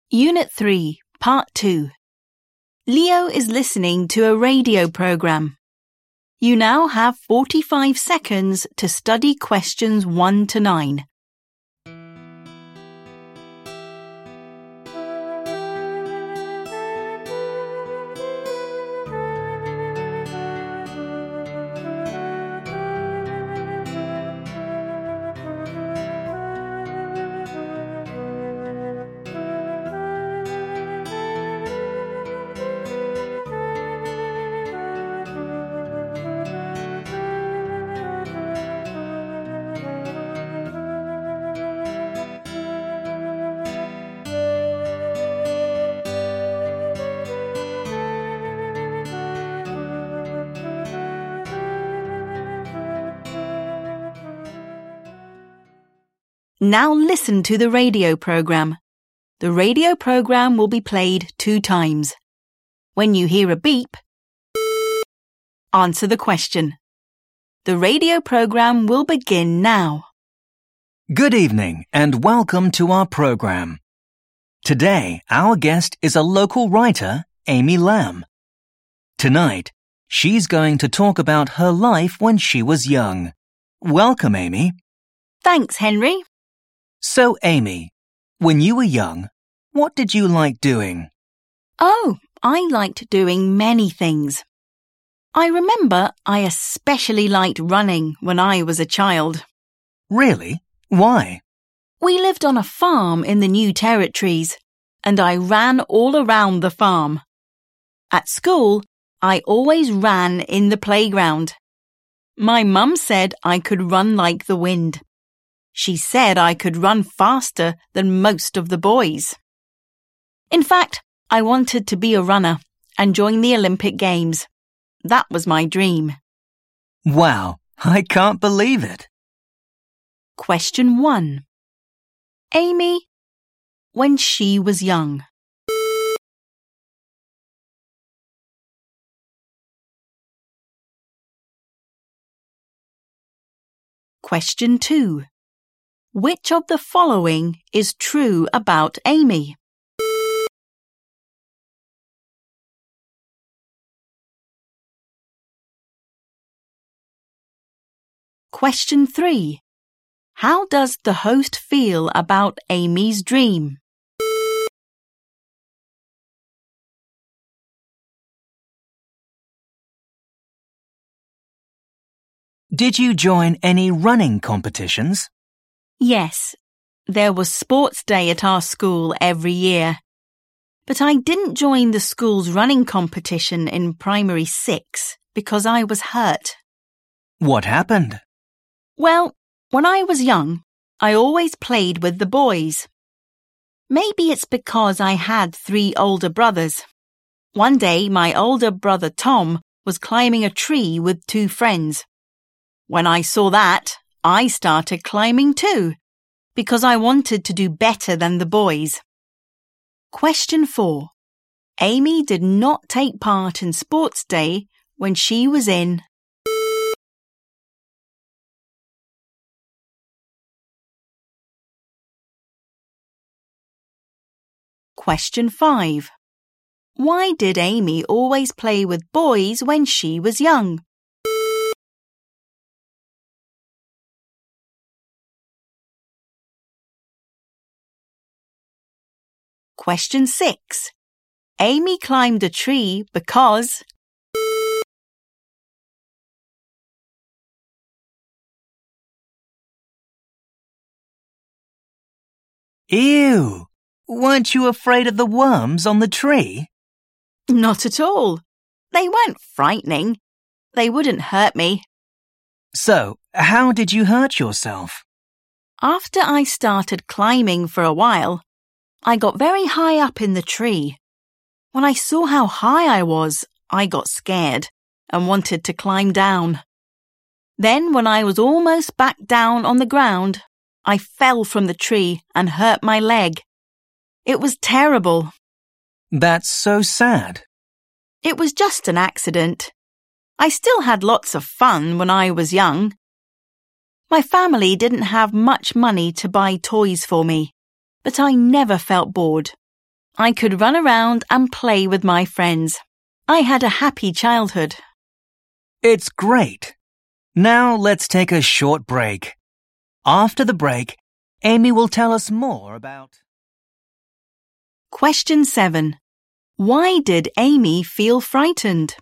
Unit 3, Part 2. Leo is listening to a radio program. You now have 45 seconds to study questions 1 to 9. Now listen to the radio program. The radio program will be played 2 times. When you hear a beep, answer the question. The radio program will begin now. Good evening and welcome to our program. Today, our guest is a local writer, Amy Lamb. Tonight, she's going to talk about her life when she was young. Welcome, Amy. Thanks, Henry. So, Amy, when you were young, what did you like doing? Oh, I liked doing many things. I remember I especially liked running when I was a child. Really? Why? We lived on a farm in the New Territories, and I ran all around the farm. At school, I always ran in the playground. My mum said I could run like the wind. She said I could run faster than most of the boys. In fact, I wanted to be a runner and join the Olympic Games. That was my dream. Wow, I can't believe it. Question 1. Amy, when she was young. Question 2. Which of the following is true about Amy? Question 3. How does the host feel about Amy's dream? Did you join any running competitions? Yes, there was sports day at our school every year. But I didn't join the school's running competition in primary 6 because I was hurt. What happened? Well, when I was young, I always played with the boys. Maybe it's because I had 3 older brothers. One day, my older brother Tom was climbing a tree with 2 friends. When I saw that, I started climbing too, because I wanted to do better than the boys. Question 4. Amy did not take part in sports day when she was in. Question 5. Why did Amy always play with boys when she was young? Question 6. Amy climbed a tree because. Ew! Weren't you afraid of the worms on the tree? Not at all. They weren't frightening. They wouldn't hurt me. So, how did you hurt yourself? After I started climbing for a while, I got very high up in the tree. When I saw how high I was, I got scared and wanted to climb down. Then, when I was almost back down on the ground, I fell from the tree and hurt my leg. It was terrible. That's so sad. It was just an accident. I still had lots of fun when I was young. My family didn't have much money to buy toys for me, but I never felt bored. I could run around and play with my friends. I had a happy childhood. It's great. Now let's take a short break. After the break, Amy will tell us more about... Question 7. Why did Amy feel frightened?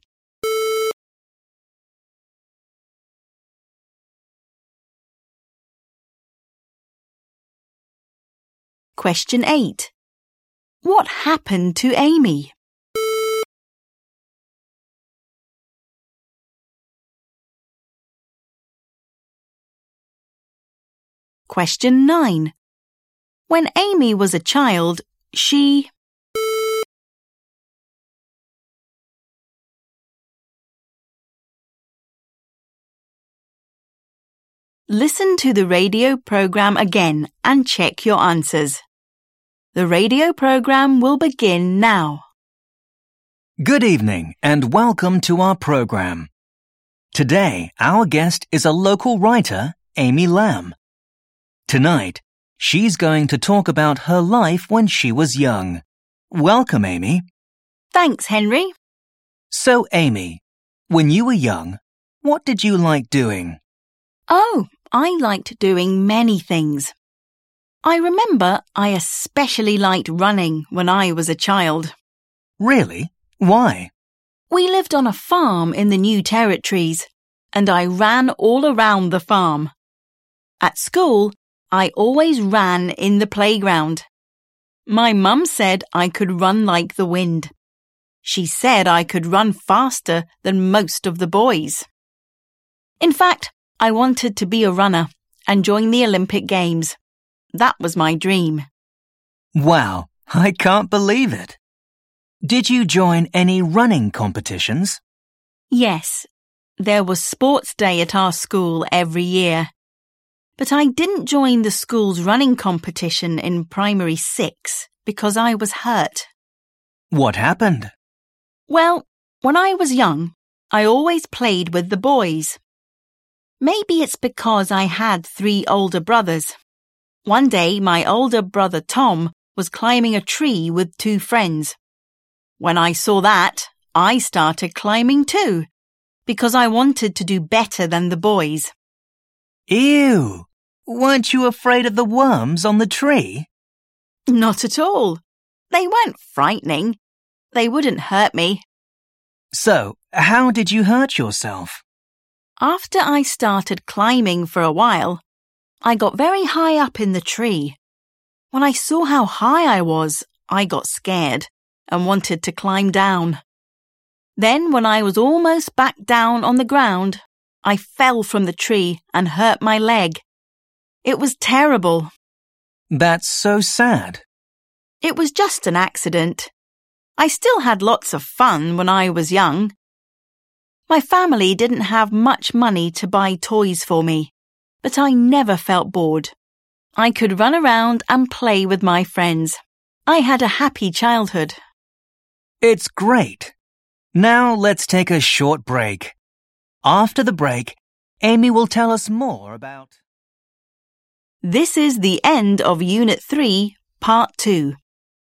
Question 8. What happened to Amy? Question 9. When Amy was a child, she... Listen to the radio program again and check your answers. The radio program will begin now. Good evening and welcome to our program. Today, our guest is a local writer, Amy Lamb. Tonight, she's going to talk about her life when she was young. Welcome, Amy. Thanks, Henry. So, Amy, when you were young, what did you like doing? Oh, I liked doing many things. I remember I especially liked running when I was a child. Really? Why? We lived on a farm in the New Territories, and I ran all around the farm. At school, I always ran in the playground. My mum said I could run like the wind. She said I could run faster than most of the boys. In fact, I wanted to be a runner and join the Olympic Games. That was my dream. Wow, I can't believe it. Did you join any running competitions? Yes, there was sports day at our school every year. But I didn't join the school's running competition in primary 6 because I was hurt. What happened? Well, when I was young, I always played with the boys. Maybe it's because I had 3 older brothers. One day, my older brother Tom was climbing a tree with 2 friends. When I saw that, I started climbing too, because I wanted to do better than the boys. Ew! Weren't you afraid of the worms on the tree? Not at all. They weren't frightening. They wouldn't hurt me. So, how did you hurt yourself? After I started climbing for a while, I got very high up in the tree. When I saw how high I was, I got scared and wanted to climb down. Then, when I was almost back down on the ground, I fell from the tree and hurt my leg. It was terrible. That's so sad. It was just an accident. I still had lots of fun when I was young. My family didn't have much money to buy toys for me, but I never felt bored. I could run around and play with my friends. I had a happy childhood. It's great. Now let's take a short break. After the break, Amy will tell us more about... This is the end of Unit 3, Part 2.